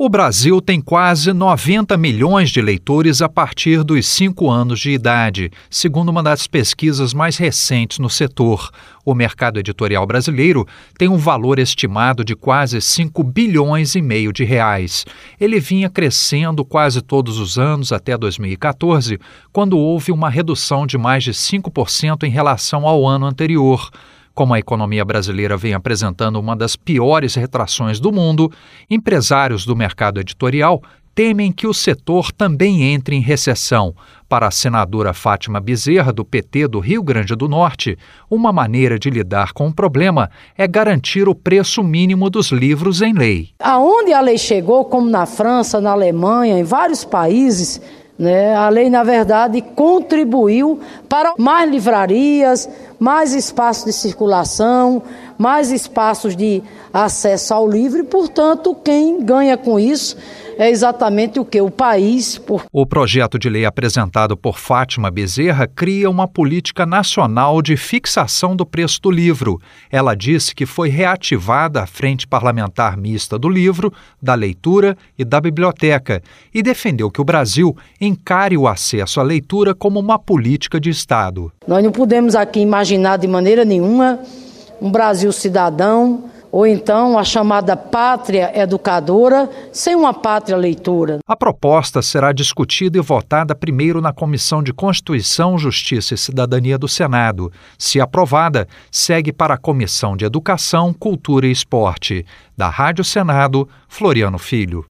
O Brasil tem quase 90 milhões de leitores a partir dos 5 anos de idade, segundo uma das pesquisas mais recentes no setor. O mercado editorial brasileiro tem um valor estimado de quase 5 bilhões e meio de reais. Ele vinha crescendo quase todos os anos até 2014, quando houve uma redução de mais de 5% em relação ao ano anterior. Como a economia brasileira vem apresentando uma das piores retrações do mundo, empresários do mercado editorial temem que o setor também entre em recessão. Para a senadora Fátima Bezerra, do PT do Rio Grande do Norte, uma maneira de lidar com o problema é garantir o preço mínimo dos livros em lei. Aonde a lei chegou, como na França, na Alemanha, em vários países, a lei, na verdade, contribuiu para mais livrarias, mais espaços de circulação, mais espaços de acesso ao livro e, portanto, quem ganha com isso é exatamente o que? O país. O projeto de lei apresentado por Fátima Bezerra cria uma política nacional de fixação do preço do livro. Ela disse que foi reativada a Frente Parlamentar Mista do Livro, da Leitura e da Biblioteca e defendeu que o Brasil encare o acesso à leitura como uma política de Estado. Nós não podemos aqui imaginar de maneira nenhuma um Brasil cidadão, ou então a chamada pátria educadora, sem uma pátria leitora. A proposta será discutida e votada primeiro na Comissão de Constituição, Justiça e Cidadania do Senado. Se aprovada, segue para a Comissão de Educação, Cultura e Esporte. Da Rádio Senado, Floriano Filho.